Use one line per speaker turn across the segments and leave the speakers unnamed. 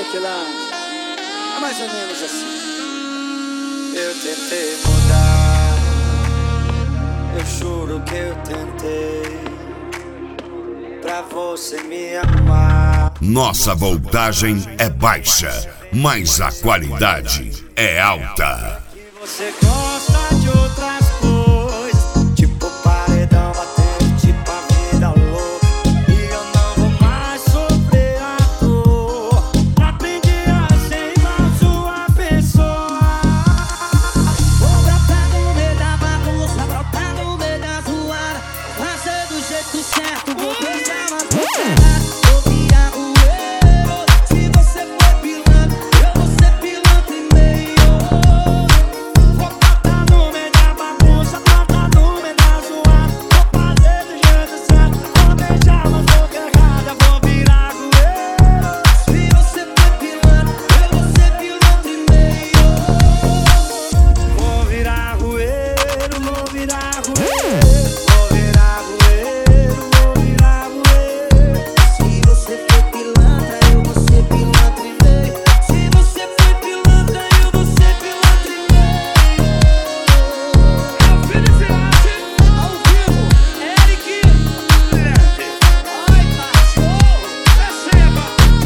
Aquela... É mais ou menos assim. Eu tentei mudar, eu juro que eu tentei, pra você me amar.
Nossa voltagem é baixa, mas a qualidade é alta.
Você gosta de outras coisas, tipo paredão batendo, tipo a vida louca. E eu não vou mais sofrer à toa. Aprendi a ser igual sua pessoa.
Vou brotar no meio da bagunça, brotar no meio da zoada, fazer do jeito certo, vou deixar uma coisa. Vou virar rueiro, se você for pilantra, eu vou ser pilantra e meio.
Vou brotar no meio da bagunça, brotar no meio da zoada, vou fazer do jeito certo, vou beijar uma boca errada, vou virar rueiro.
Se você for pilantra, eu vou ser pilantra e meio.
Vou virar rueiro, vou virar rueiro, vou virar rueiro, vou virar rueiro.
Se você for pilantra, eu vou ser pilantra e meio. Se você for pilantra, eu vou ser pilantra e meio. É o Felicidade, ao vivo, Eric. Ai, cachorro, receba.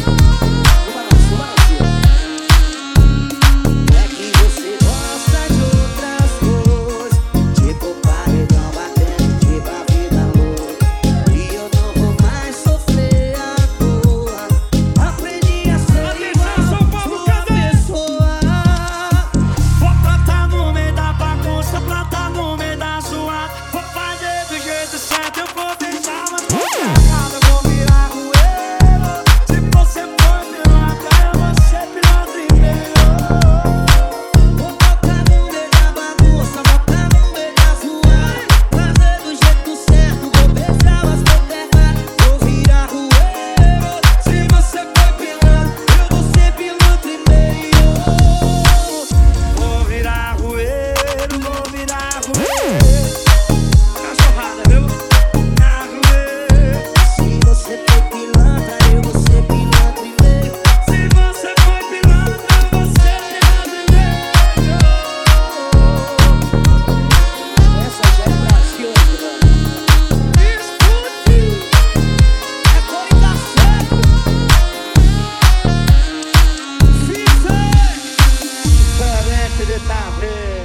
É que você gosta de outras coisas, tipo paredão batendo, tipo a vida louca. E eu não vou mais sofrer à toa. Aprendi a ser igual sua pessoa.
Vou brotar no meio da bagunça, brotar no meio da zoada, vou fazer do jeito certo, eu vou deixar uma coisa errada, vou virar rueiro. Se você for pilantra, eu vou ser pilantra e meio.
Vou botar no meio da bagunça, botar no meio da zoada, fazer do jeito certo, vou beijar as bocas erradas, vou virar rueiro. Se você for pilantra, eu vou ser pilantra e meio.
Vou virar rueiro, vou virar rueiro. Cachorrada, viu? Virar rueiro.
Se você for pilantra, eu vou ser pilantra e meio.
Se você for pilantra, eu vou ser pilantra e meio.
Essa já é Brasil, mano. Escute, é Corinthians certo.
Diferente de tá vendo.